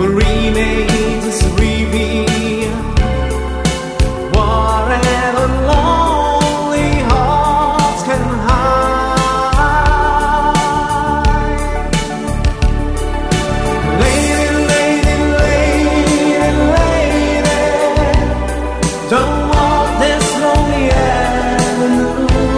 remains reveal whatever lonely hearts can hide. Lady, lady, lady, lady, don't walk this lonely avenue.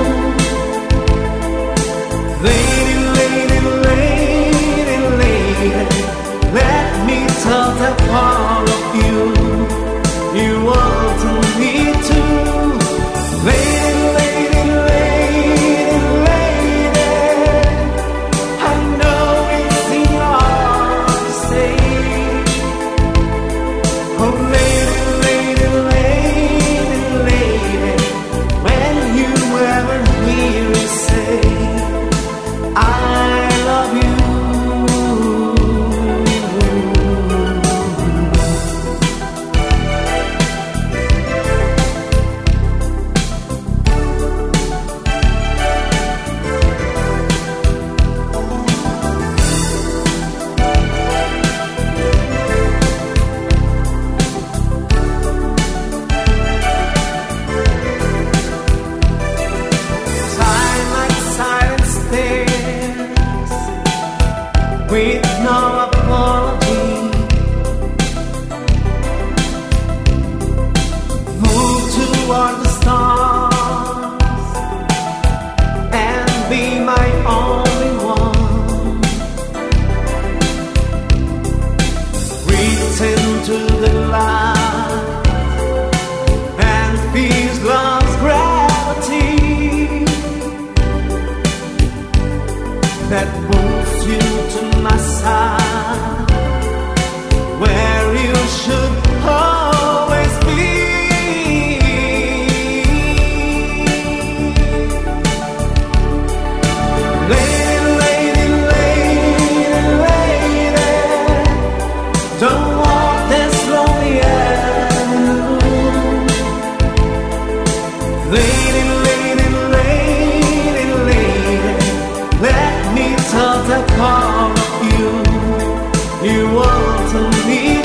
Lady, lady, lady, lady, let me tell that part of you you want to me too. Lady, lady, lady, lady, I know it's in your heart to stay. Oh, lady, lady, lady, lady, when you ever hear me say I love you. Time like silent stairs with no apology. Move toward the stars and be my only one. Reach into the light and feel love's gravity that moves you to my side, where you should always be. Lady, lady, lady, lady, don't walk this lonely avenue. Lady, lady, lady, lady, let me tell that part of you you want to me